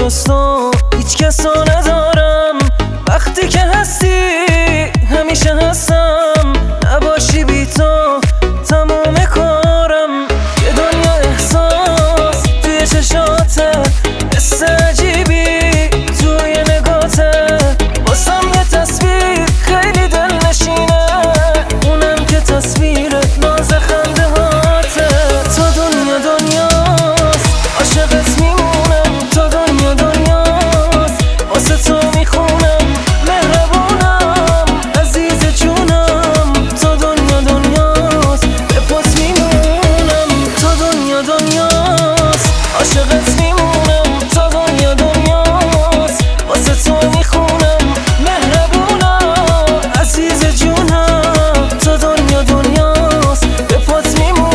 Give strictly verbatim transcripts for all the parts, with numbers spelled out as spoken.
جز تو هیچ کسو ندارم. وقتی که هستی همیشه هستم، نباشی بی تو تموم کارم. یه دنیا احساس توی چشاته، حس عجیبی توی نگاته. واسم یه تصویر خیلی دلنشینه، اونم که تصویر ناز خنده هاته. تو دنیا دنیاست عاشقت میمونم، تو دنیا دنیاست واسه تو میخونم. مهربونم عزیز جونم، تو دنیا دنیاست به پاس میمونم. تو دنیا دنیاست عاشقت میمونم، تو دنیا دنیاست واسه تو میخونم. مهربونم عزیز جونم، تو دنیا دنیاست به پاس میمونم.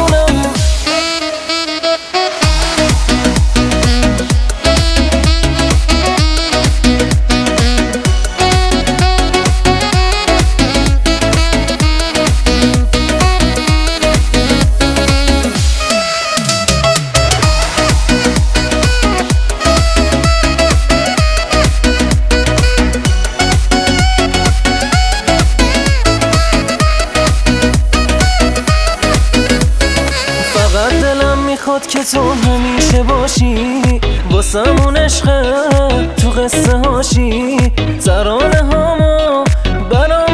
فقط دلم میخواد که تو همیشه باشی، واسمون عشقه تو قصه هاشی. ترانه هامو برا